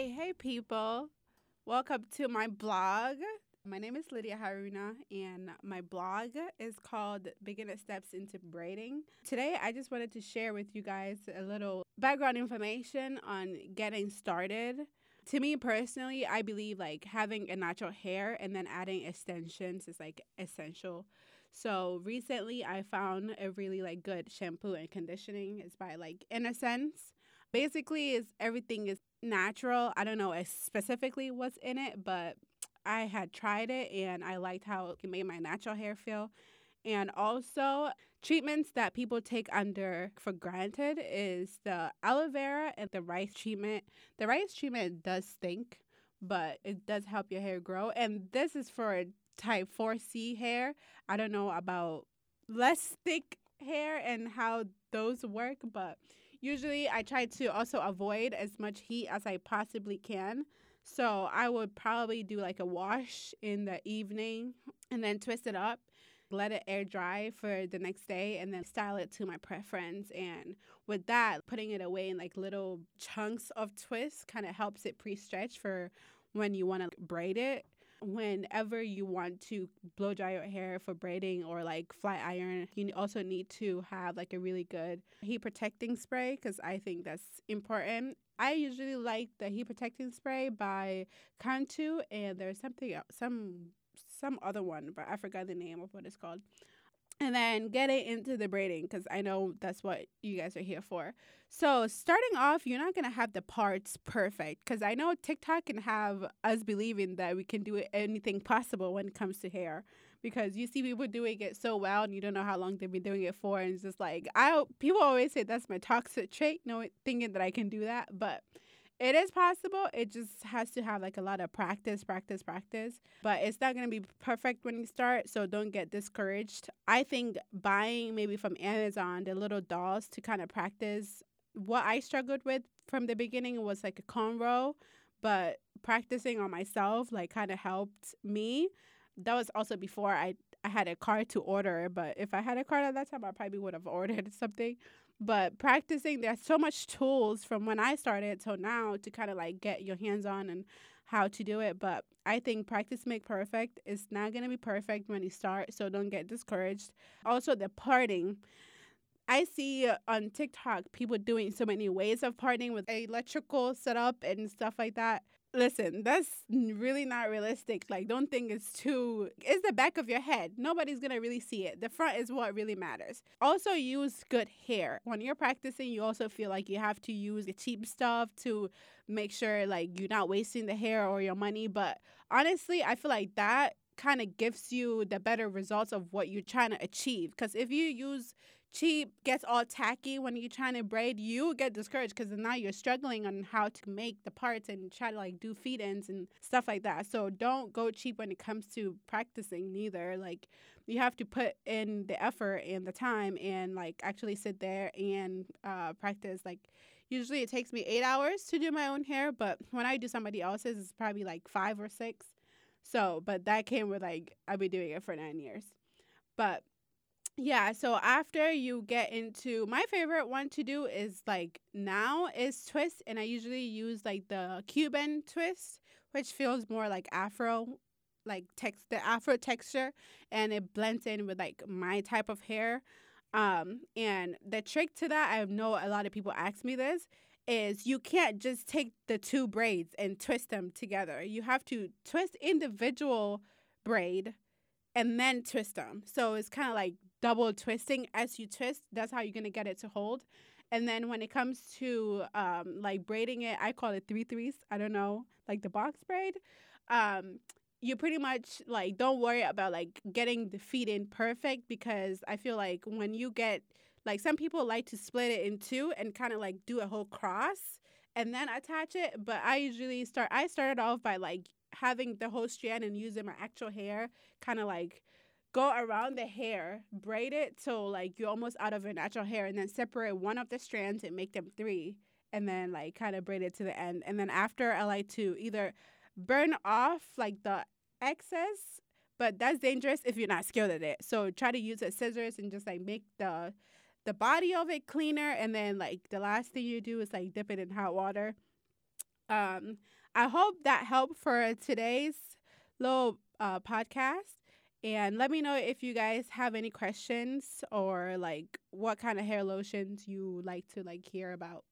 Hey people. Welcome to my blog. My name is Lydia Haruna and my blog is called Beginner Steps into Braiding. Today I just wanted to share with you guys a little background information on getting started. To me personally, I believe like having a natural hair and then adding extensions is like essential. So recently I found a really like good shampoo and conditioning. It's by like Innocence. Basically is everything is natural. I don't know specifically what's in it, but I had tried it and I liked how it made my natural hair feel. And also, treatments that people take under for granted is the aloe vera and the rice treatment. The rice treatment does stink, but it does help your hair grow. And this is for type 4C hair. I don't know about less thick hair and how those work, but usually I try to also avoid as much heat as I possibly can. So I would probably do like a wash in the evening and then twist it up, let it air dry for the next day, and then style it to my preference. And with that, putting it away in like little chunks of twists kind of helps it pre-stretch for when you want to braid it. Whenever you want to blow dry your hair for braiding or like flat iron, you also need to have like a really good heat protecting spray because I think that's important. I usually like the heat protecting spray by Cantu, and there's something else, some other one, but I forgot the name of what it's called. And then getting into the braiding because I know that's what you guys are here for. So starting off, you're not gonna have the parts perfect because I know TikTok can have us believing that we can do anything possible when it comes to hair. Because you see people doing it so well and you don't know how long they've been doing it for, and it's just like people always say that's my toxic trait, no thinking that I can do that, but it is possible. It just has to have like a lot of practice, practice, practice. But it's not going to be perfect when you start, so don't get discouraged. I think buying maybe from Amazon the little dolls to kind of practice. What I struggled with from the beginning was like a cornrow, but practicing on myself like kind of helped me. That was also before I had a card to order, but if I had a card at that time, I probably would have ordered something. But practicing, there's so much tools from when I started till now to kind of like get your hands on and how to do it. But I think practice make perfect. It's not going to be perfect when you start, so don't get discouraged. Also, the parting. I see on TikTok people doing so many ways of parting with electrical setup and stuff like that. Listen, that's really not realistic. Like, don't think it's the back of your head. Nobody's gonna really see it. The front is what really matters. Also, use good hair. When you're practicing, you also feel like you have to use the cheap stuff to make sure, like, you're not wasting the hair or your money. But honestly, I feel like that kind of gives you the better results of what you're trying to achieve. Because if you use cheap, gets all tacky when you're trying to braid, you get discouraged because now you're struggling on how to make the parts and try to like do feed ins and stuff like that. So don't go cheap when it comes to practicing neither. Like, you have to put in the effort and the time and like actually sit there and practice. Like, usually it takes me 8 hours to do my own hair, but when I do somebody else's, it's probably like 5 or 6. So, but that came with like I've been doing it for 9 years. But yeah, so after you get into my favorite one to do is like now is twist, and I usually use like the Cuban twist, which feels more like Afro, like the Afro texture, and it blends in with like my type of hair. And the trick to that, I know a lot of people ask me this, is you can't just take the two braids and twist them together. You have to twist individual braid and then twist them. So it's kind of like double twisting as you twist. That's how you're going to get it to hold. And then when it comes to like braiding it, I call it three threes. I don't know, like the box braid. You pretty much like don't worry about like getting the feet in perfect, because I feel like when you get like some people like to split it in two and kind of like do a whole cross and then attach it. But I started off by like having the whole strand and using my actual hair, kind of like go around the hair, braid it so like you're almost out of your natural hair, and then separate one of the strands and make them three, and then like kind of braid it to the end. And then after, I like to either burn off like the excess, but that's dangerous if you're not skilled at it. So try to use a scissors and just like make the body of it cleaner, and then like the last thing you do is like dip it in hot water. Um, I hope that helped for today's little podcast. And let me know if you guys have any questions or like what kind of hair lotions you like to like hear about.